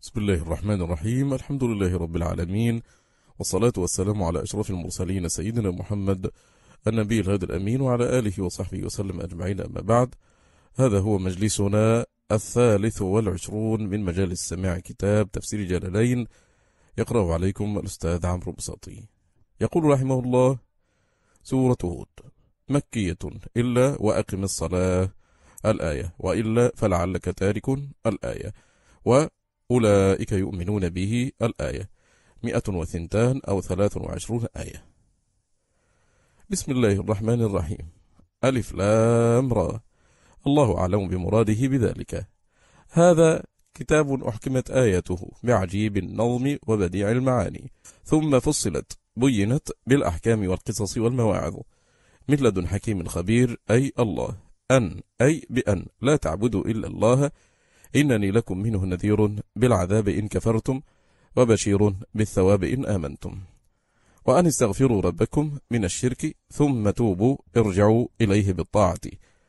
بسم الله الرحمن الرحيم. الحمد لله رب العالمين، والصلاة والسلام على أشرف المرسلين سيدنا محمد النبي الهادي الأمين وعلى آله وصحبه وسلم أجمعين. أما بعد، هذا هو مجلسنا 23 من مجالس سماع كتاب تفسير جلالين، يقرأ عليكم الأستاذ عمرو بساطي. يقول رحمه الله: سورة هود مكية إلا وأقم الصلاة الآية، وإلا فلعلك تارك الآية، وأولئك يؤمنون به الآية 102 أو 23 آية. بسم الله الرحمن الرحيم. ألف لام را، الله أعلم بمراده بذلك. هذا كتاب أحكمت آياته بعجيب النظم وبديع المعاني، ثم فصلت بينت بالأحكام والقصص والمواعظ من لدن حكيم خبير، أي الله، أي بأن لا تعبدوا إلا الله، إنني لكم منه نذير بالعذاب إن كفرتم وبشير بالثواب إن آمنتم، وأن استغفروا ربكم من الشرك ثم توبوا ارجعوا إليه بالطاعة،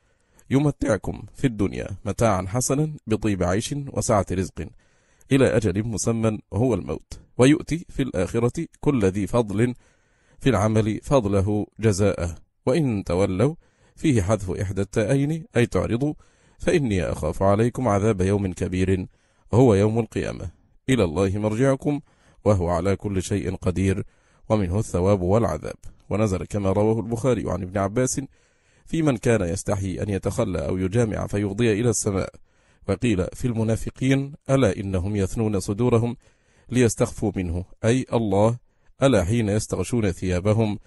يمتعكم في الدنيا متاعا حسنا بطيب عيش وسعة رزق إلى أجل مسمى هو الموت، ويؤتي في الآخرة كل ذي فضل في العمل فضله جزاءه، وإن تولوا فيه حذف إحدى التائين أي تعرضوا، فإني أخاف عليكم عذاب يوم كبير هو يوم القيامة، إلى الله مرجعكم وهو على كل شيء قدير ومنه الثواب والعذاب. ونزل كما رواه البخاري عن ابن عباس في من كان يستحي أن يتخلى أو يجامع فيفضي إلى السماء. وقيل في المنافقين: ألا إنهم يثنون صدورهم ليستخفوا منه، أي الله، ألا حين يستغشون ثيابهم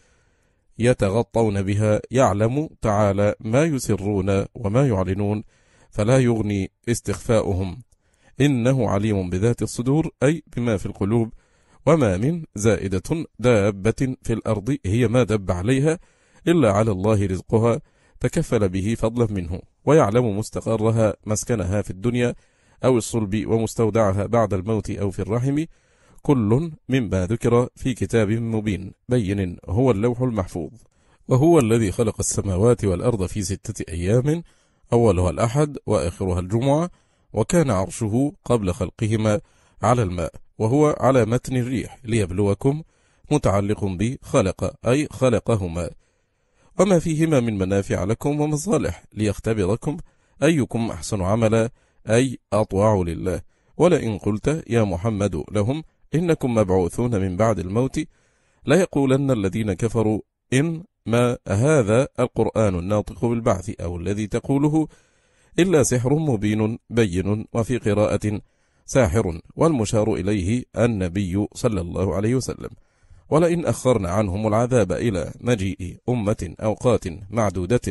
يتغطون بها يعلم تعالى ما يسرون وما يعلنون، فلا يغني استخفاؤهم، إنه عليم بذات الصدور، أي بما في القلوب. وما من زائدة دابة في الأرض هي ما دب عليها إلا على الله رزقها، تكفل به فضلا منه، ويعلم مستقرها مسكنها في الدنيا أو الصلب ومستودعها بعد الموت أو في الرحم، كل مما ذكر في كتاب مبين بين هو اللوح المحفوظ. وهو الذي خلق السماوات والأرض في 6 أيام، أولها الأحد وآخرها الجمعة، وكان عرشه قبل خلقهما على الماء، وهو على متن الريح، ليبلوكم متعلق بخلق أي خلقهما، وما فيهما من منافع لكم ومصالح، ليختبركم أيكم أحسن عملا أي أطوع لله. ولئن قلت يا محمد لهم إنكم مبعوثون من بعد الموت، ليقولن الذين كفروا إن ما هذا القرآن الناطق بالبعث أو الذي تقوله إلا سحر مبين بين. وفي قراءة ساحر، والمشار إليه النبي صلى الله عليه وسلم. ولئن أخرنا عنهم العذاب إلى مجيء أمة أوقات معدودة،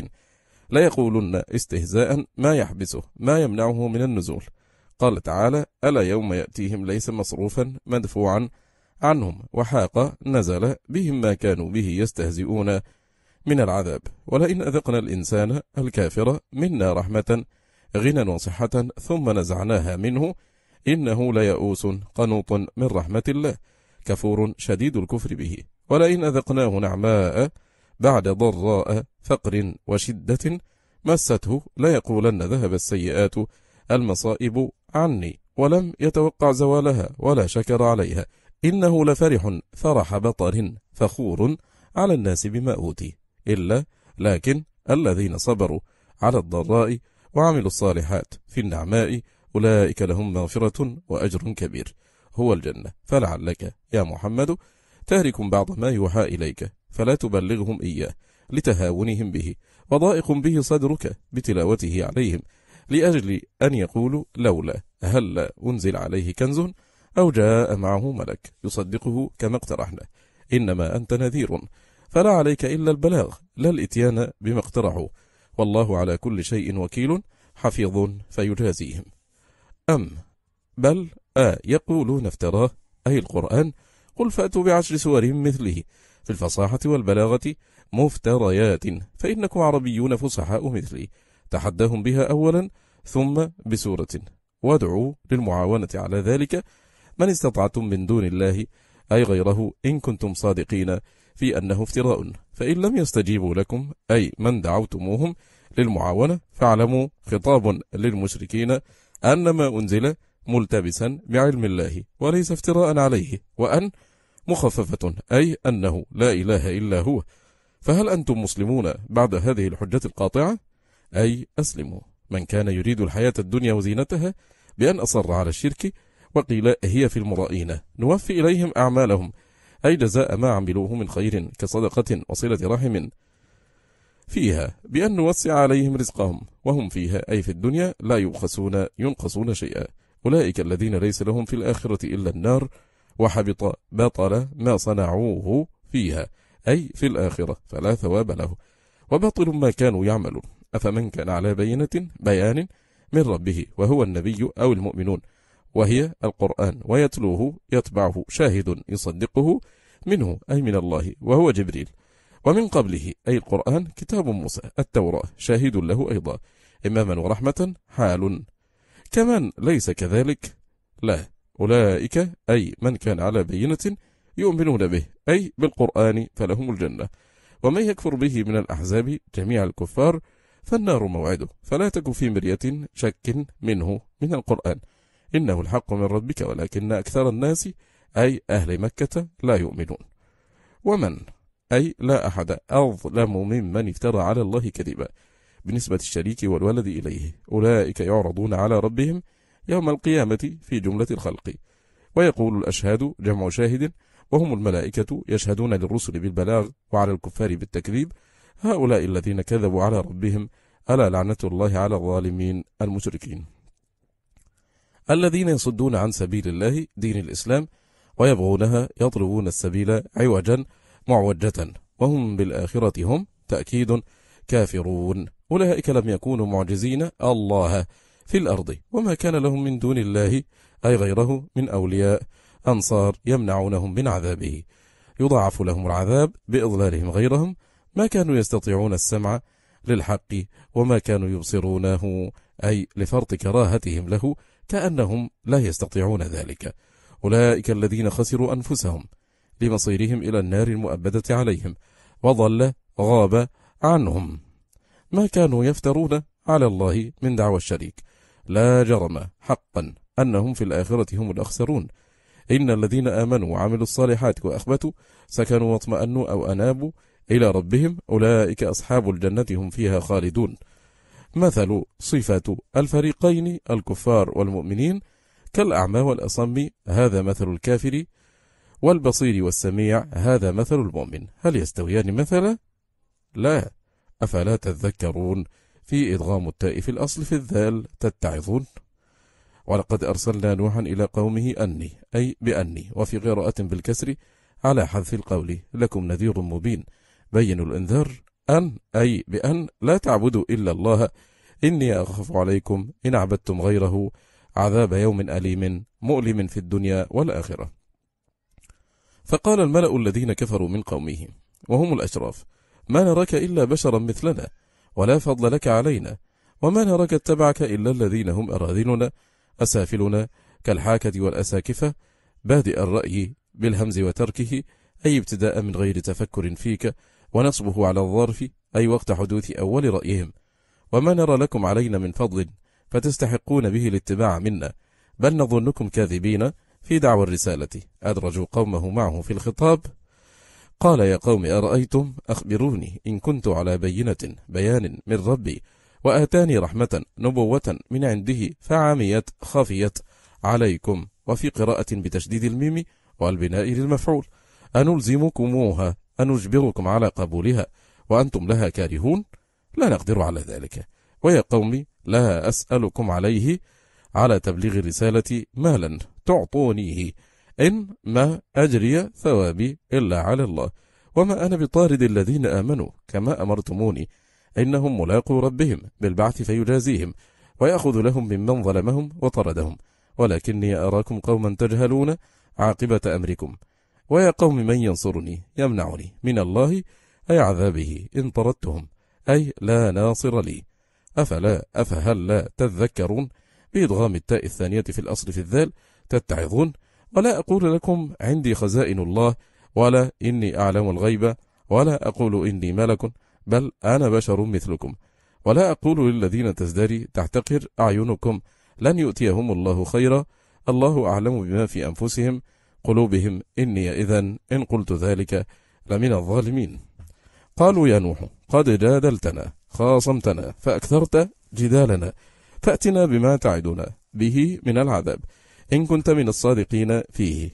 ليقولن استهزاء ما يحبسه ما يمنعه من النزول. قال تعالى: ألا يوم يأتيهم ليس مصروفا مدفوعا عنهم وحاق نزل بهم ما كانوا به يستهزئون من العذاب. ولئن أذقنا الإنسان الكافر منا رحمة غنى وصحة ثم نزعناها منه إنه ليئوس قنوط من رحمة الله كفور شديد الكفر به. ولئن أذقناه نعماء بعد ضراء فقر وشدة مسته ليقولن ذهب السيئات المصائب عني، ولم يتوقع زوالها ولا شكر عليها، إنه لفرح فرح بطر فخور على الناس بما أوتي، لكن الذين صبروا على الضراء وعملوا الصالحات في النعماء أولئك لهم مغفرة وأجر كبير هو الجنة. فلعلك يا محمد تارك بعض ما يوحى إليك فلا تبلغهم إياه لتهاونهم به، وضائق به صدرك بتلاوته عليهم، لأجل أن يقولوا لولا هل أنزل عليه كنز أو جاء معه ملك يصدقه كما اقترحنا. إنما أنت نذير فلا عليك إلا البلاغ لا الإتيان بما اقترحوا، والله على كل شيء وكيل حفيظ فيجازيهم. بل يقولون افتراه أي القرآن، قل فأتوا ب10 سور مثله في الفصاحة والبلاغة مفتريات، فإنكم عربيون فصحاء مثلي، تحدهم بها أولا ثم بسورة، وادعوا للمعاونة على ذلك من استطعتم من دون الله أي غيره إن كنتم صادقين في أنه افتراء. فإن لم يستجيبوا لكم أي من دعوتموهم للمعاونة فاعلموا خطاب للمشركين أن ما أنزل ملتبسا بعلم الله وليس افتراء عليه، وأن مخففة أي أنه لا إله إلا هو. فهل أنتم مسلمون بعد هذه الحجة القاطعة؟ أي أسلموا. من كان يريد الحياة الدنيا وزينتها بأن أصر على الشرك وقيل هي في المرائين نوفي إليهم أعمالهم، أي جزاء ما عملوه من خير كصدقة وصلة رحم فيها، بأن نوسع عليهم رزقهم، وهم فيها أي في الدنيا لا ينقصون شيئا. أولئك الذين ليس لهم في الآخرة إلا النار، وحبط باطل ما صنعوه فيها أي في الآخرة فلا ثواب له، وباطل ما كانوا يعملون. أفمن كان على بيان من ربه وهو النبي أو المؤمنون، وهي القرآن، ويتلوه يتبعه شاهد يصدقه منه أي من الله وهو جبريل، ومن قبله أي القرآن كتاب موسى التوراة شاهد له أيضا إماما ورحمة حال. كمن ليس كذلك لا، أولئك أي من كان على بينة يؤمنون به أي بالقرآن فلهم الجنة، ومن يكفر به من الأحزاب جميع الكفار فالنار موعده، فلا تك في مرية شك منه من القرآن، إنه الحق من ربك ولكن أكثر الناس أي أهل مكة لا يؤمنون. ومن أي لا أحد أظلم ممن افترى على الله كذبا بنسبة الشريك والولد إليه. أولئك يعرضون على ربهم يوم القيامة في جملة الخلق، ويقول الأشهاد جمع شاهد، وهم الملائكة يشهدون للرسل بالبلاغ وعلى الكفار بالتكذيب. هؤلاء الذين كذبوا على ربهم ألا لعنة الله على الظالمين المشركين، الذين يصدون عن سبيل الله دين الإسلام ويبغونها يطلبون السبيل عوجا معوجة، وهم بالآخرة هم تأكيد كافرون. أولئك لم يكونوا معجزين الله في الأرض، وما كان لهم من دون الله أي غيره من أولياء أنصار يمنعونهم من عذابه، يضاعف لهم العذاب بإضلالهم غيرهم، ما كانوا يستطيعون السمع للحق وما كانوا يبصرونه أي لفرط كراهتهم له كأنهم لا يستطيعون ذلك. أولئك الذين خسروا أنفسهم لمصيرهم إلى النار المؤبدة عليهم، غاب عنهم ما كانوا يفترون على الله من دعوى الشريك. لا جرم حقا أنهم في الآخرة هم الأخسرون. إن الذين آمنوا وعملوا الصالحات وأخبتوا سكنوا واطمأنوا أو أنابوا إلى ربهم أولئك أصحاب الجنة هم فيها خالدون. مثل صفة الفريقين الكفار والمؤمنين كالأعمى والأصم، هذا مثل الكافر، والبصير والسميع هذا مثل المؤمن، هل يستويان مثلا؟ لا. أفلا تذكرون في إدغام التاء في الأصل في الذال تتعظون. ولقد أرسلنا نوحا إلى قومه أني أي بأني، وفي قراءة بالكسر على حذف القول لكم نذير مبين. بين الإنذار أن أي بأن لا تعبدوا إلا الله إني أخاف عليكم إن عبدتم غيره عذاب يوم أليم مؤلم في الدنيا والآخرة. فقال الملأ الذين كفروا من قومه وهم الأشراف ما نراك إلا بشرا مثلنا ولا فضل لك علينا، وما نراك اتبعك إلا الذين هم أراذلنا أسافلنا كالحاكة والأساكفة، بادئ الرأي بالهمز وتركه أي ابتداء من غير تفكر فيك، ونصبه على الظرف أي وقت حدوث أول رأيهم. وما نرى لكم علينا من فضل فتستحقون به الاتباع منا، بل نظنكم كاذبين في دعوى الرسالة. أدرجوا قومه معه في الخطاب، قال يا قوم أرأيتم أخبروني إن كنت على بيان من ربي وآتاني رحمة نبوة من عنده فعميت خفيت عليكم، وفي قراءة بتشديد الميم والبناء للمفعول، أنلزمكموها أنجبركم على قبولها وأنتم لها كارهون، لا نقدر على ذلك. ويا قوم لا أسألكم عليه على تبليغ الرسالة مالا تعطونيه، إن ما أجري ثوابي إلا على الله، وما أنا بطارد الذين آمنوا كما أمرتموني، إنهم ملاقوا ربهم بالبعث فيجازيهم ويأخذ لهم ممن ظلمهم وطردهم، ولكني أراكم قوما تجهلون عاقبة أمركم. ويا قوم من ينصرني يمنعني من الله أي عذابه إن طردتهم، أي لا ناصر لي. أفهل لا تذكرون بإدغام التاء الثانية في الأصل في الذال تتعظون. ولا أقول لكم عندي خزائن الله ولا إني أعلم الغيب ولا أقول إني ملك، بل أنا بشر مثلكم. ولا أقول للذين تزدري تحتقر أعينكم لن يؤتيهم الله خيرا الله أعلم بما في أنفسهم قلوبهم إني إذن إن قلت ذلك لمن الظالمين. قالوا يا نوح قد جادلتنا خاصمتنا فأكثرت جدالنا فأتنا بما تعدنا به من العذاب إن كنت من الصادقين فيه.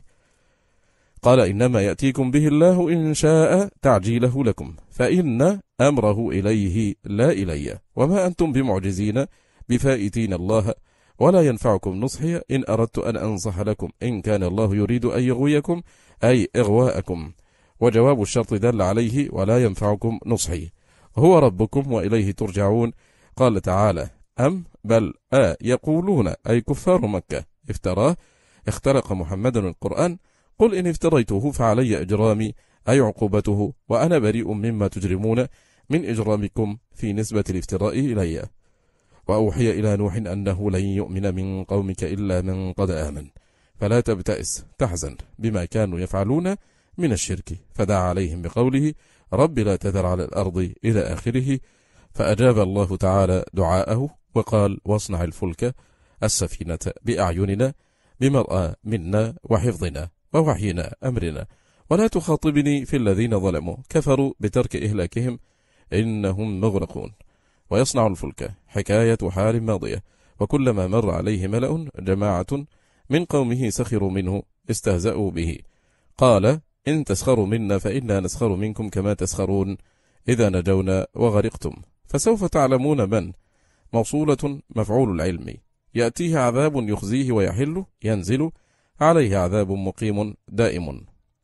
قال إنما يأتيكم به الله إن شاء تعجيله لكم فإن أمره إليه لا إلي وما أنتم بمعجزين بفائتين الله ولا ينفعكم نصحي إن أردت أن أنصح لكم إن كان الله يريد أن يغويكم أي إغواءكم. وجواب الشرط دل عليه ولا ينفعكم نصحي هو ربكم وإليه ترجعون. قال تعالى أم بل يقولون أي كفار مكة افتراه اختلق محمد القرآن قل إن افتريته فعلي إجرامي أي عقوبته وأنا بريء مما تجرمون من إجرامكم في نسبة الافتراء إلي. وأوحي إلى نوح أنه لن يؤمن من قومك إلا من قد آمن فلا تبتئس تحزن بما كانوا يفعلون من الشرك فدعا عليهم بقوله رب لا تذر على الأرض إلى آخره. فأجاب الله تعالى دعاءه وقال واصنع الفلك السفينة بأعيننا بمرأى منا وحفظنا ووحينا أمرنا ولا تخاطبني في الذين ظلموا كفروا بترك إهلاكهم إنهم مغرقون. ويصنع الفلك حكاية حال ماضية وكلما مر عليه ملأ جماعة من قومه سخروا منه استهزأوا به قال إن تسخروا منا فإنا نسخر منكم كما تسخرون إذا نجونا وغرقتم فسوف تعلمون من موصولة مفعول العلم يأتيه عذاب يخزيه ويحل ينزل عليه عذاب مقيم دائم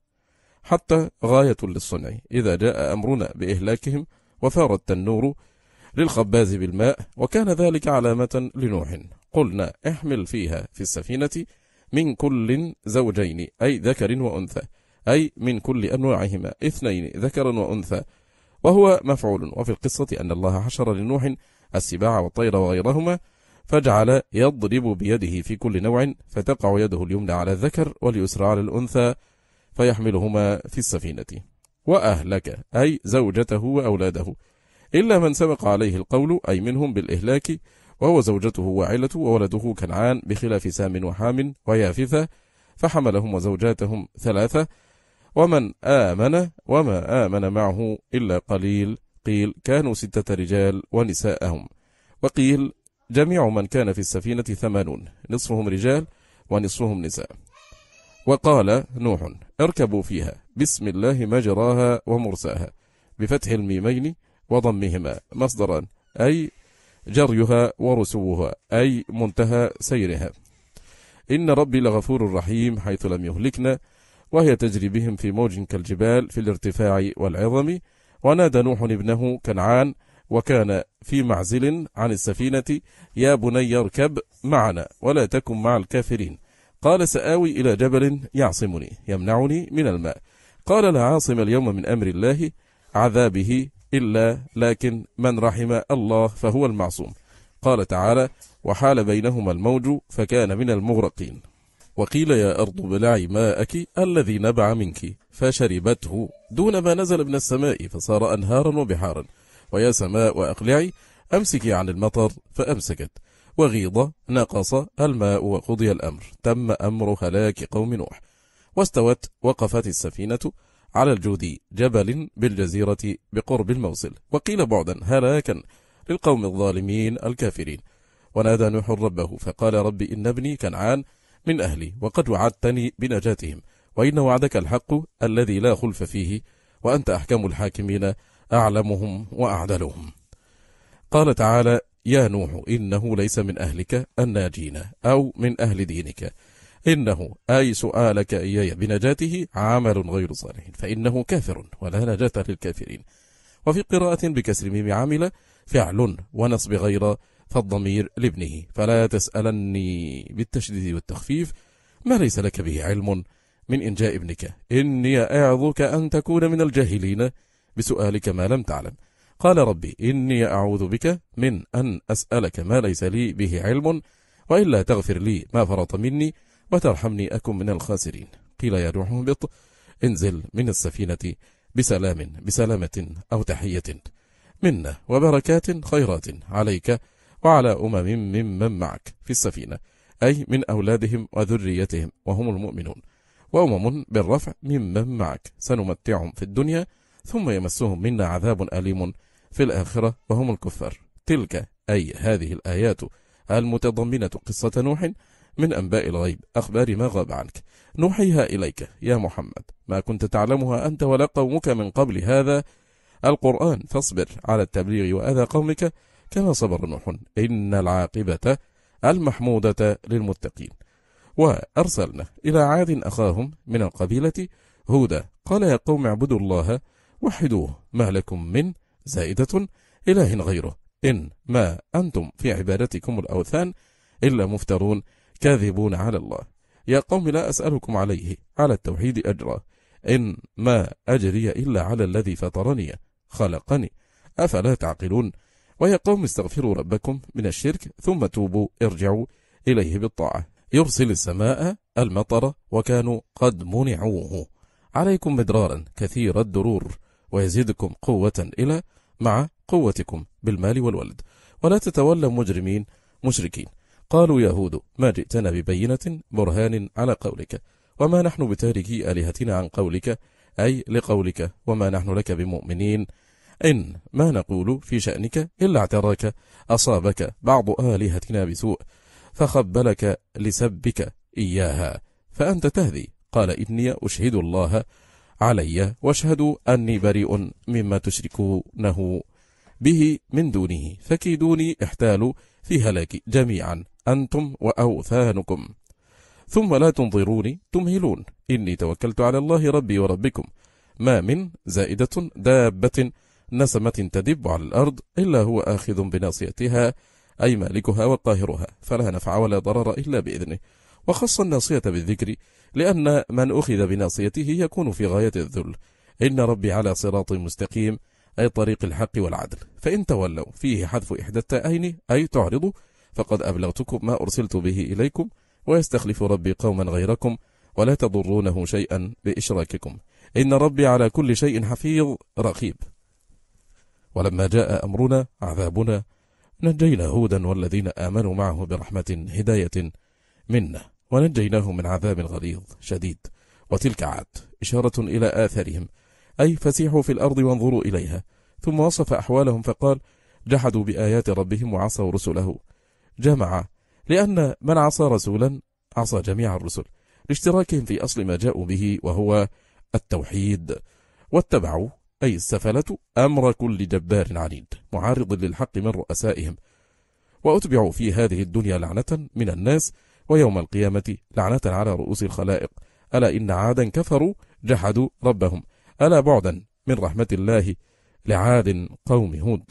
حتى غاية للصنع إذا جاء أمرنا بإهلاكهم وفار التنور للخباز بالماء وكان ذلك علامة لنوح قلنا احمل فيها في السفينة من كل زوجين أي ذكر وأنثى أي من كل أنواعهما اثنين ذكرا وأنثى وهو مفعول. وفي القصة أن الله حشر لنوح السباع والطير وغيرهما فجعل يضرب بيده في كل نوع فتقع يده اليمنى على الذكر واليسرى على الأنثى فيحملهما في السفينة. وأهلك أي زوجته وأولاده إلا من سبق عليه القول أي منهم بالإهلاك وهو زوجته وعيلته وولده كنعان بخلاف سام وحام ويافثة فحملهم وزوجاتهم 3 ومن آمن وما آمن معه إلا قليل قيل كانوا 6 رجال ونساءهم وقيل جميع من كان في السفينة 80 نصفهم رجال ونصفهم نساء. وقال نوح اركبوا فيها بسم الله مجراها ومرساها بفتح الميمين وضمهما مصدرا أي جريها ورسوها أي منتهى سيرها إن ربي لغفور رحيم حيث لم يهلكنا وهي تجري بهم في موج كالجبال في الارتفاع والعظم. ونادى نوح ابنه كنعان وكان في معزل عن السفينة يا بني اركب معنا ولا تكن مع الكافرين قال سآوي إلى جبل يعصمني يمنعني من الماء قال لا عاصم اليوم من أمر الله عذابه إلا لكن من رحم الله فهو المعصوم. قال تعالى وحال بينهما الموج فكان من المغرقين. وقيل يا أرض بلعي ماءك الذي نبع منك فشربته دون ما نزل من السماء فصار أنهارا وبحارا ويا سماء أقلعي أمسكي عن المطر فأمسكت وغيض نقص الماء وقضي الأمر تم أمر هلاك قوم نوح. واستوت وقفت السفينة على الجودي جبل بالجزيرة بقرب الموصل وقيل بعدا هلاكا للقوم الظالمين الكافرين. ونادى نوح ربه فقال رب إن ابني كنعان من أهلي وقد وعدتني بنجاتهم وإن وعدك الحق الذي لا خلف فيه وأنت أحكم الحاكمين أعلمهم وأعدلهم. قال تعالى يا نوح إنه ليس من أهلك الناجين أو من أهل دينك إنه أي سؤالك إياي بنجاته عمل غير صالح فإنه كافر ولا نجاة للكافرين. وفي قراءة بكسر ميم عامل فعل ونصب غير فالضمير لابنه فلا تسألني بالتشديد والتخفيف ما ليس لك به علم من إنجاء ابنك إني أعظك أن تكون من الجاهلين بسؤالك ما لم تعلم. قال ربي إني أعوذ بك من أن أسألك ما ليس لي به علم وإلا تغفر لي ما فرط مني وترحمني أكن من الخاسرين. قيل يا نوح اهبط انزل من السفينة بسلامة أو تحية منا وبركات خيرات عليك وعلى ممن معك في السفينة أي من أولادهم وذريتهم وهم المؤمنون، وأمم بالرفع ممن معك سنمتعهم في الدنيا ثم يمسهم منا عذاب أليم في الآخرة وهم الكفار. تلك أي هذه الآيات المتضمنة قصة نوح من أنباء الغيب، أخبار ما غاب عنك، نوحيها إليك يا محمد، ما كنت تعلمها أنت ولا قومك من قبل هذا القرآن، فاصبر على التبليغ وأذى قومك كما صبر نوح، إن العاقبة المحمودة للمتقين. وأرسلنا إلى عاد أخاهم من القبيلة هودا قال يا قوم اعبدوا الله وحدوه ما لكم من زائدة إله غيره إن ما أنتم في عبادتكم الأوثان إلا مفترون كاذبون على الله. يا قوم لا أسألكم عليه على التوحيد أجرا إن ما أجري إلا على الذي فطرني خلقني أفلا تعقلون. ويا قوم استغفروا ربكم من الشرك ثم توبوا ارجعوا إليه بالطاعة يرسل السماء المطر وكانوا قد منعوه عليكم مدرارا كثير الدرور ويزيدكم قوة إلى مع قوتكم بالمال والولد ولا تتولوا مجرمين مشركين. قالوا يهود ما جئتنا ببينة برهان على قولك وما نحن بتاركي آلهتنا عن قولك أي لقولك وما نحن لك بمؤمنين إن ما نقول في شأنك إلا اعتراك أصابك بعض آلهتنا بسوء فخبلك لسبك إياها فأنت تهذي. قال إني أشهد الله علي واشهدوا أني بريء مما تشركونه به من دونه فكيدوني احتالوا في هلاك جميعا أنتم وأوثانكم ثم لا تنظروني تمهلون إني توكلت على الله ربي وربكم ما من زائدة دابة نسمة تدب على الأرض إلا هو آخذ بناصيتها أي مالكها وقاهرها فلا نفع ولا ضرر إلا بإذنه. وخص الناصية بالذكر لأن من أخذ بناصيته يكون في غاية الذل. إن ربي على صراط مستقيم أي طريق الحق والعدل فإن تولوا فيه حذف إحدى التائين أي تعرضوا فقد أبلغتكم ما أرسلت به إليكم ويستخلف ربي قوما غيركم ولا تضرونه شيئا بإشراككم إن ربي على كل شيء حفيظ رقيب. ولما جاء أمرنا عذابنا نجينا هودا والذين آمنوا معه برحمة هداية منا ونجيناه من عذاب غليظ شديد. وتلك عاد إشارة إلى آثارهم أي فسيحوا في الأرض وانظروا إليها. ثم وصف أحوالهم فقال جحدوا بآيات ربهم وعصوا رسله جمع لأن من عصى رسولا عصى جميع الرسل لاشتراكهم في أصل ما جاءوا به وهو التوحيد واتبعوا أي السفلة أمر كل جبار عنيد معارض للحق من رؤسائهم وأتبعوا في هذه الدنيا لعنة من الناس ويوم القيامة لعنة على رؤوس الخلائق. ألا إن عادا كفروا جحدوا ربهم ألا بعدا من رحمة الله لعاد قوم هود.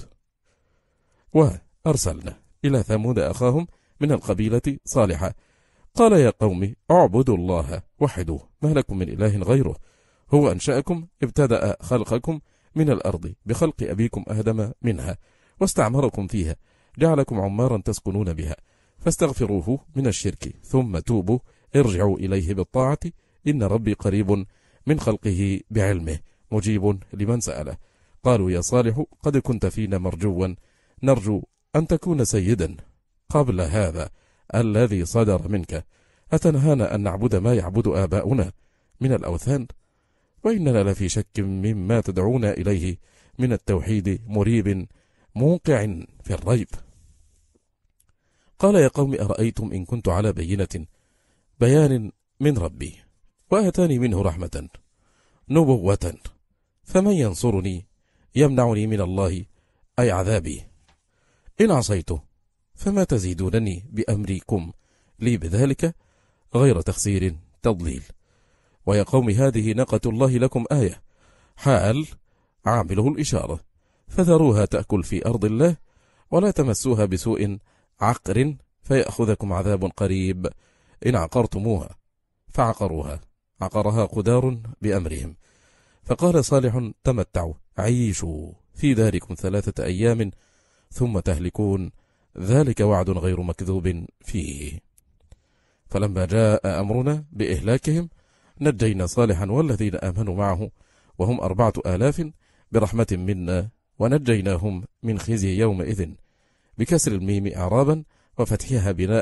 وأرسلنا إلى ثمود أخاهم من القبيلة صالحة قال يا قوم اعبدوا الله وحدوه ما لكم من إله غيره هو أنشأكم ابتدأ خلقكم من الأرض بخلق أبيكم آدم منها واستعمركم فيها جعلكم عمارا تسكنون بها فاستغفروه من الشرك ثم توبوا ارجعوا إليه بالطاعة إن ربي قريب من خلقه بعلمه مجيب لمن سأله. قالوا يا صالح قد كنت فينا مرجوا نرجو أن تكون سيدا قبل هذا الذي صدر منك أتنهانا أن نعبد ما يعبد آباؤنا من الأوثان وإننا لفي شك مما تدعونا إليه من التوحيد مريب موقع في الريب. قال يا قوم أرأيتم إن كنت على بيان من ربي وأتاني منه رحمة نبوة فمن ينصرني يمنعني من الله أي عذابي إن عصيته فما تزيدونني بأمركم لي بذلك غير تخسير تضليل. ويا قوم هذه ناقة الله لكم آية حال عامله الإشارة فذروها تأكل في أرض الله ولا تمسوها بسوء عقر فيأخذكم عذاب قريب إن عقرتموها فعقروها عقرها قدار بأمرهم. فقال صالح تمتعوا عيشوا في داركم 3 أيام ثم تهلكون ذلك وعد غير مكذوب فيه. فلما جاء أمرنا بإهلاكهم نجينا صالحا والذين آمنوا معه وهم 4000 برحمة منا ونجيناهم من خزي يومئذ بكسر الميم إعرابا وفتحها بناء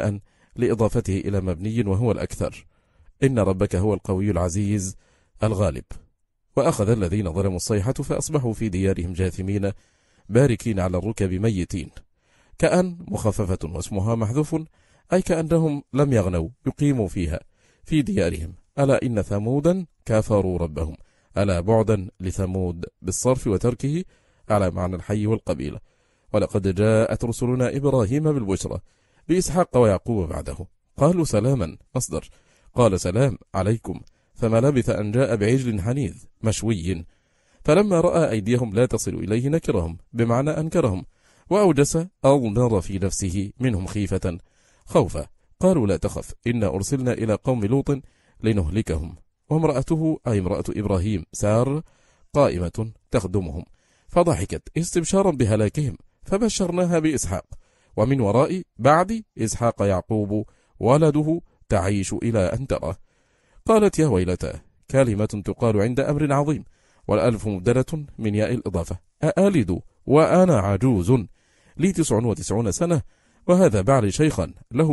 لإضافته إلى مبني وهو الأكثر. إن ربك هو القوي العزيز الغالب. وأخذ الذين ظلموا الصيحة فأصبحوا في ديارهم جاثمين باركين على الركب ميتين. كأن مخففة واسمها محذوف، أي كأنهم لم يغنوا يقيموا فيها في ديارهم. ألا إن ثمودا كفروا ربهم. ألا بعدا لثمود بالصرف وتركه على معنى الحي والقبيلة. ولقد جاءت رسلنا إبراهيم بالبشرى بإسحاق ويعقوب بعده. قالوا سلاما مصدر، قال سلام عليكم، فما لبث أن جاء بعجل حنيذ مشوي. فلما رأى أيديهم لا تصل إليه نكرهم بمعنى أنكرهم، وأوجس أو نر في نفسه منهم خيفة خوفا. قالوا لا تخف إنا أرسلنا إلى قوم لوط لنهلكهم. وامرأته أي امرأة إبراهيم سار قائمة تخدمهم، فضحكت استبشارا بهلاكهم، فبشرناها بإسحاق، ومن وراء بعد إسحاق يعقوب ولده تعيش إلى أن ترى. قالت يا ويلتى، كلمة تقال عند أمر عظيم، والألف مبدلة من ياء الإضافة. أألد وأنا عجوز لي 99 سنة، وهذا بعلي شيخا له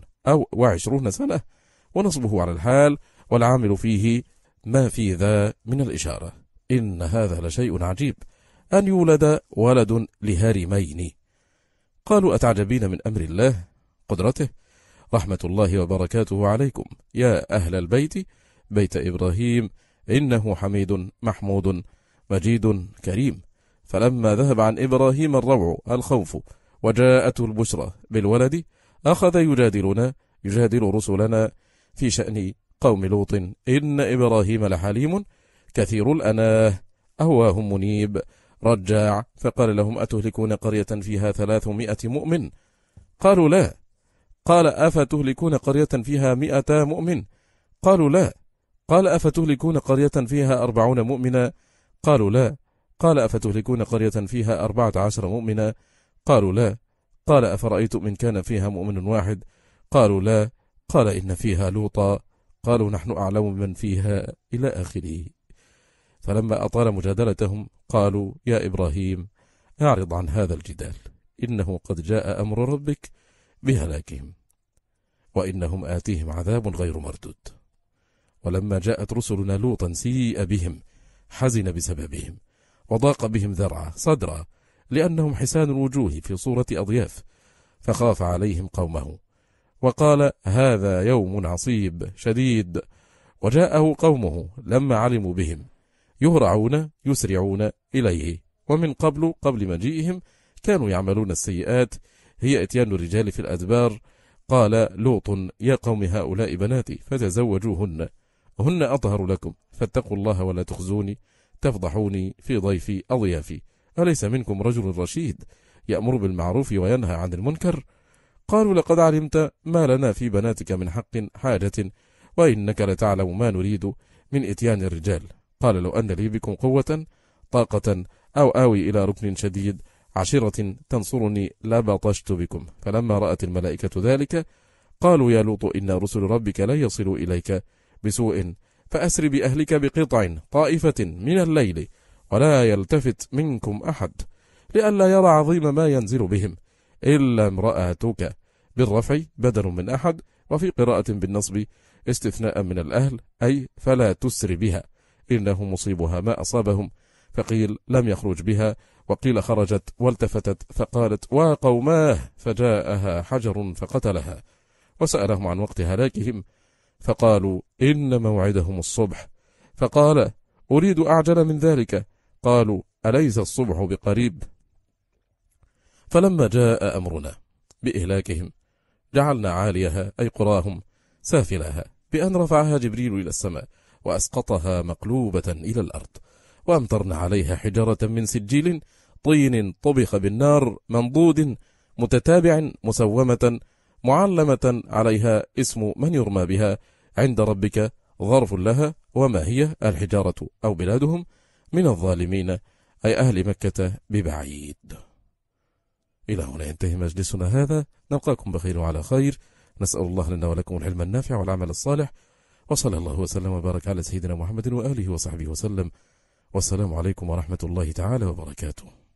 120 سنة. ونصبه على الحال، والعامل فيه ما في ذا من الإشارة. إن هذا لشيء عجيب أن يولد ولد لهرمين. قالوا أتعجبين من أمر الله قدرته، رحمة الله وبركاته عليكم يا أهل البيت بيت إبراهيم، إنه حميد محمود مجيد كريم. فلما ذهب عن إبراهيم الروع الخوف وجاءته البشرى بالولد، أخذ يجادل رسلنا في شأن قوم لوط. إن إبراهيم لحليم كثير الأناه أواه منيب رجاع. فقال لهم أتهلكون قرية فيها 300 مؤمن؟ قالوا لا. قال أفتهلكون قرية فيها 100 مؤمن؟ قالوا لا. قال أفتهلكون قرية فيها 40 مؤمنا؟ قالوا لا. قال أفتهلكون قرية فيها 14 مؤمنا؟ قالوا لا. قال أفرأيتم إن كان فيها مؤمن واحد؟ قالوا لا. قال إن فيها لوطا. قالوا نحن أعلم من فيها إلى آخره. فلما أطال مجادلتهم قالوا يا إبراهيم أعرض عن هذا الجدال، إنه قد جاء أمر ربك بهلاكهم، وإنهم آتيهم عذاب غير مردود. ولما جاءت رسلنا لوطا سيء بهم، حزن بسببهم، وضاق بهم ذرعا صدرا، لأنهم حسان الوجوه في صورة أضياف، فخاف عليهم قومه وقال هذا يوم عصيب شديد. وجاءه قومه لما علموا بهم يسرعون إليه. ومن قبل مجيئهم كانوا يعملون السيئات، هي اتيان الرجال في الأدبار. قال لوط يا قوم هؤلاء بناتي فتزوجوهن، هن أطهر لكم، فاتقوا الله ولا تخزوني تفضحوني في ضيفي أضيافي. أليس منكم رجل رشيد يأمر بالمعروف وينهى عن المنكر؟ قالوا لقد علمت ما لنا في بناتك من حق حاجة، وإنك لتعلم ما نريد من إتيان الرجال. قال لو أن لي بكم قوة طاقة أو آوي إلى ركن شديد عشيرة تنصرني لبطشت بكم. فلما رأت الملائكة ذلك قالوا يا لوط إن رسل ربك لا يصلوا إليك بسوء، فأسر بأهلك بقطع طائفة من الليل ولا يلتفت منكم أحد، لئلا يرى عظيم ما ينزل بهم إلا امرأتك، بالرفع بدل من أحد، وفي قراءة بالنصب استثناء من الأهل، أي فلا تسر بها إنه مصيبها ما أصابهم. فقيل لم يخرج بها، وقيل خرجت والتفتت فقالت وقوماه، فجاءها حجر فقتلها. وسألهم عن وقت هلاكهم فقالوا إن موعدهم الصبح. فقال أريد أعجل من ذلك. قالوا أليس الصبح بقريب؟ فلما جاء أمرنا بإهلاكهم جعلنا عاليها أي قراهم سافلها، بأن رفعها جبريل إلى السماء وأسقطها مقلوبة إلى الأرض، وأمطرنا عليها حجارة من سجيل طين طبخ بالنار منضود متتابع مسومة معلمة عليها اسم من يرمى بها عند ربك ظرف لها. وما هي الحجارة أو بلادهم من الظالمين أي أهل مكة ببعيد. إلى هنا ينتهي مجلسنا هذا، نلقاكم بخير وعلى خير. نسأل الله لنا ولكم العلم النافع والعمل الصالح، وصلى الله وسلم وبارك على سيدنا محمد وآله وصحبه وسلم. والسلام عليكم ورحمة الله تعالى وبركاته.